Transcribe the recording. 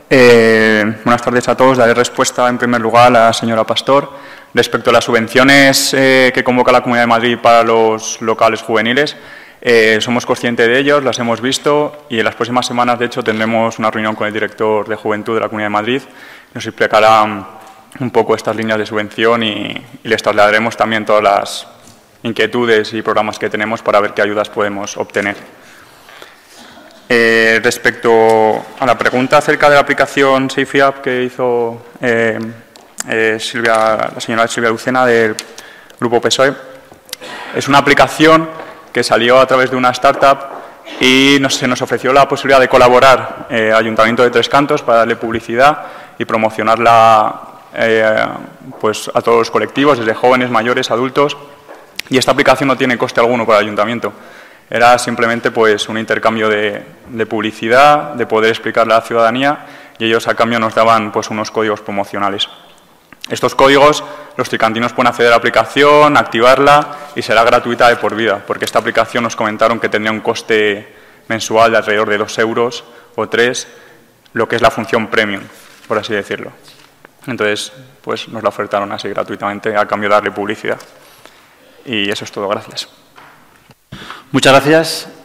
Buenas tardes a todos. Daré respuesta en primer lugar a la señora Pastor. Respecto a las subvenciones que convoca la Comunidad de Madrid para los locales juveniles, somos conscientes de ellos, las hemos visto y en las próximas semanas, de hecho, tendremos una reunión con el director de Juventud de la Comunidad de Madrid. Nos explicará un poco estas líneas de subvención y les trasladaremos también todas las inquietudes y programas que tenemos para ver qué ayudas podemos obtener. Respecto a la pregunta acerca de la aplicación SafeApp que hizo la señora Silvia Lucena del Grupo PSOE, es una aplicación que salió a través de una startup y se nos ofreció la posibilidad de colaborar Ayuntamiento de Tres Cantos para darle publicidad y promocionarla pues a todos los colectivos, desde jóvenes, mayores, adultos. Y esta aplicación no tiene coste alguno para el Ayuntamiento. Era simplemente pues un intercambio de publicidad, de poder explicarle a la ciudadanía, y ellos a cambio nos daban pues unos códigos promocionales. Estos códigos los tricantinos pueden acceder a la aplicación, activarla y será gratuita de por vida, porque esta aplicación nos comentaron que tendría un coste mensual de alrededor de 2 euros o 3, lo que es la función premium, por así decirlo. Entonces, pues nos la ofertaron así gratuitamente a cambio de darle publicidad. Y eso es todo. Gracias. Muchas gracias.